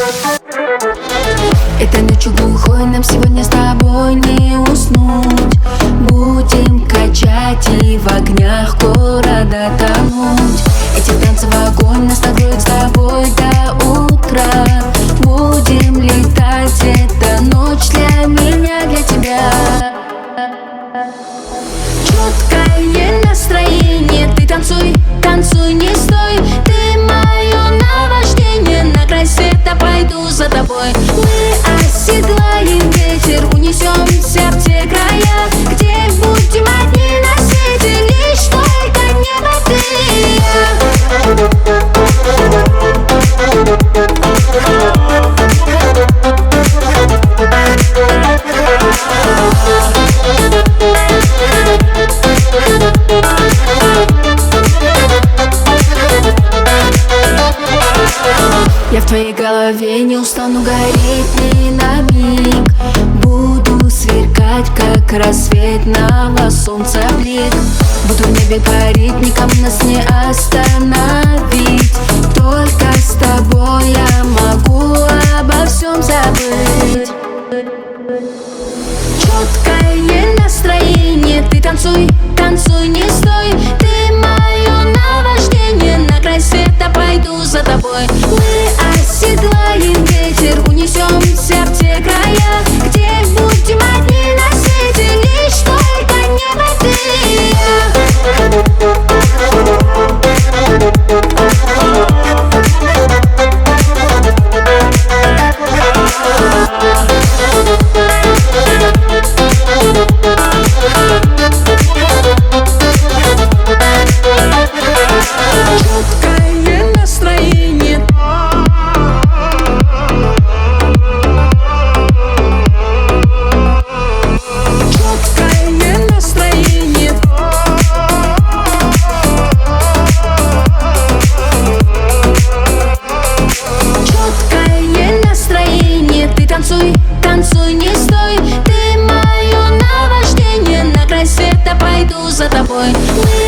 Этой ночью глухой нам сегодня с тобой не уснуть. Будем качать и в огнях города тонуть. Эти танцы в огонь нас накроют с тобой до утра. Будем летать, это ночь для меня, для тебя. Четкое настроение, ты танцуй, танцуй, не стой. Ты мое наваждение, на край света пойду за тобой. Мы оседлаем ветер, унесемся в те края, где будем одни на свете, лишь только небо, ты и я. Я в твоей голове не устану гореть ни на миг. Буду сверкать, как рассветного солнца блик. Буду в небе парить, никому нас не остановить. Только с тобой я могу обо всем забыть. Четкое настроение, ты танцуй, танцуй, не стой. Ты мое наваждение, на край света пойду за тобой. Мы оседлаем ветер, унесемся в те края, где будем одни на свете, лишь только небо, ты и я. Четкое настроение. Четкое настроение. Четкое настроение. Ты танцуй, танцуй, не стой. Ты мое наваждение, на край света пойду за тобой.